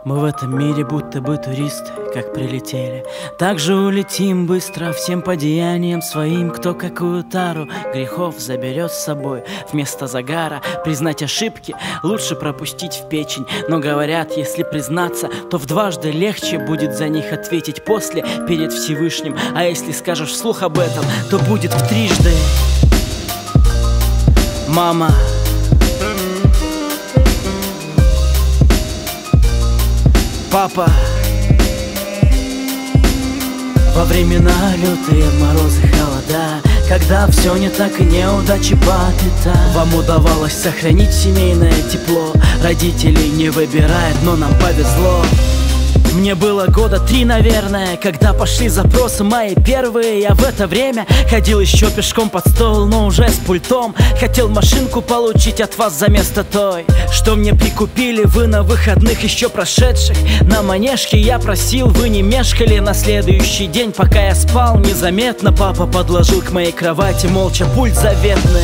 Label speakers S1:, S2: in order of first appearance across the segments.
S1: Мы в этом мире будто бы туристы, как прилетели. Так же улетим быстро всем по деяниям своим. Кто какую тару грехов заберет с собой. Вместо загара признать ошибки лучше пропустить в печень. Но говорят, если признаться, то вдважды легче будет за них ответить после перед Всевышним. А если скажешь вслух об этом, то будет в трижды. Мама, папа, во времена лютые морозы, холода, когда все не так и неудачи по пятам, вам удавалось сохранить семейное тепло. Родителей не выбирает, но нам повезло. Мне было года 3, наверное, когда пошли запросы мои первые. Я в это время ходил еще пешком под стол, но уже с пультом. Хотел машинку получить от вас за место той, что мне прикупили вы на выходных еще прошедших. На манежке я просил, вы не мешкали. На следующий день, пока я спал, незаметно папа подложил к моей кровати молча пульт заветный.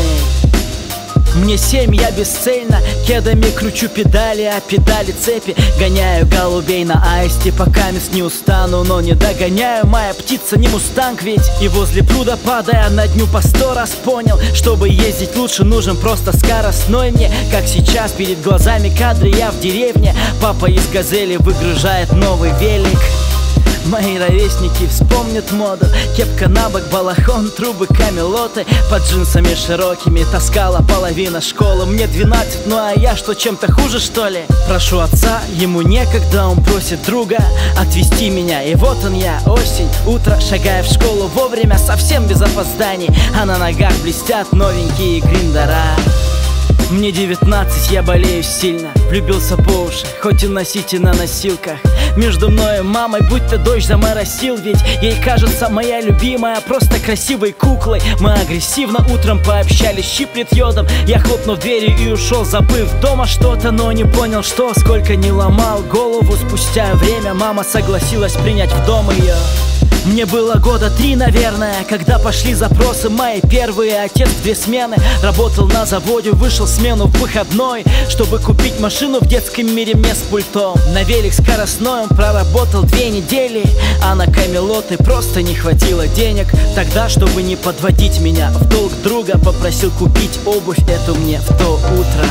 S1: Мне 7, я бесцельно кедами кручу педали, а педали цепи. Гоняю голубей на аисте, пока не устану, но не догоняю. Моя птица не мустанг ведь. И возле пруда, падая на дню, по 100 раз понял, чтобы ездить лучше, нужен просто скоростной. Мне, как сейчас, перед глазами кадры, я в деревне. Папа из газели выгружает новый велик. Мои ровесники вспомнят моду. Кепка на бок, балахон, трубы, камелоты. Под джинсами широкими таскала половина школы. Мне 12, ну а я что, чем-то хуже, что ли? Прошу отца, ему некогда, он просит друга отвезти меня. И вот он я, осень, утро, шагая в школу вовремя, совсем без опозданий. А на ногах блестят новенькие гриндера. Мне 19, я болею сильно, влюбился по уши, хоть и носить и на носилках. Между мной и мамой будто дождь заморосил, ведь ей кажется моя любимая просто красивой куклой. Мы агрессивно утром пообщались, щиплет йодом. Я хлопнув дверью и ушел, забыв дома что-то, но не понял что. Сколько не ломал голову, спустя время мама согласилась принять в дом ее. Мне было года 3, наверное, когда пошли запросы мои первые. Отец в 2 смены работал на заводе, вышел в смену в выходной, чтобы купить машину в детском мире мне с пультом. На велик скоростной он проработал 2 недели, а на камелоты просто не хватило денег. Тогда, чтобы не подводить меня в долг друга, попросил купить обувь эту мне в то утро.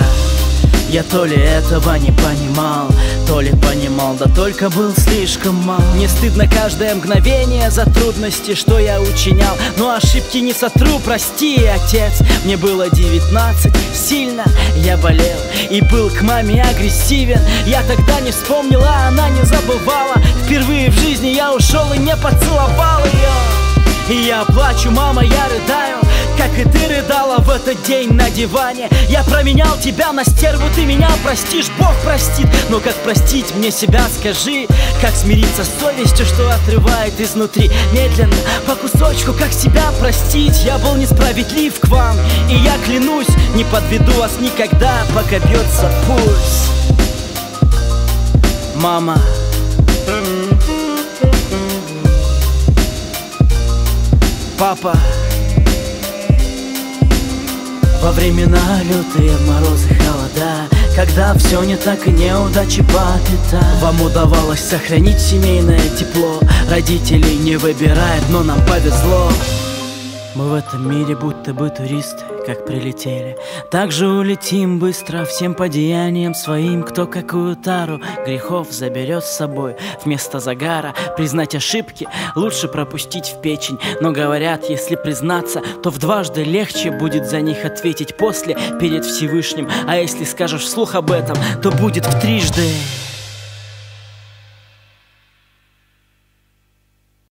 S1: Я то ли этого не понимал, то ли понимал, да только был слишком мал. Мне стыдно каждое мгновение за трудности, что я учинял, но ошибки не сотру, прости, отец. Мне было 19, сильно я болел и был к маме агрессивен. Я тогда не вспомнила, она не забывала. Впервые в жизни я ушел и не поцеловал ее. И я плачу, мама, я рыдаю, как и ты рыдала в этот день на диване. Я променял тебя на стерву, ты меня простишь, Бог простит. Но как простить мне себя, скажи? Как смириться с совестью, что отрывает изнутри? Медленно, по кусочку, как себя простить? Я был несправедлив к вам, и я клянусь, не подведу вас никогда, пока бьется пульс. Мама, папа, во времена лютые морозы, холода, когда все не так и неудачи по пятам, вам удавалось сохранить семейное тепло. Родителей не выбирает, но нам повезло. Мы в этом мире будто бы туристы, как прилетели. Так же улетим быстро всем по деяниям своим. Кто какую тару грехов заберет с собой. Вместо загара признать ошибки лучше пропустить в печень. Но говорят, если признаться, то вдважды легче будет за них ответить после перед Всевышним. А если скажешь вслух об этом, то будет в трижды.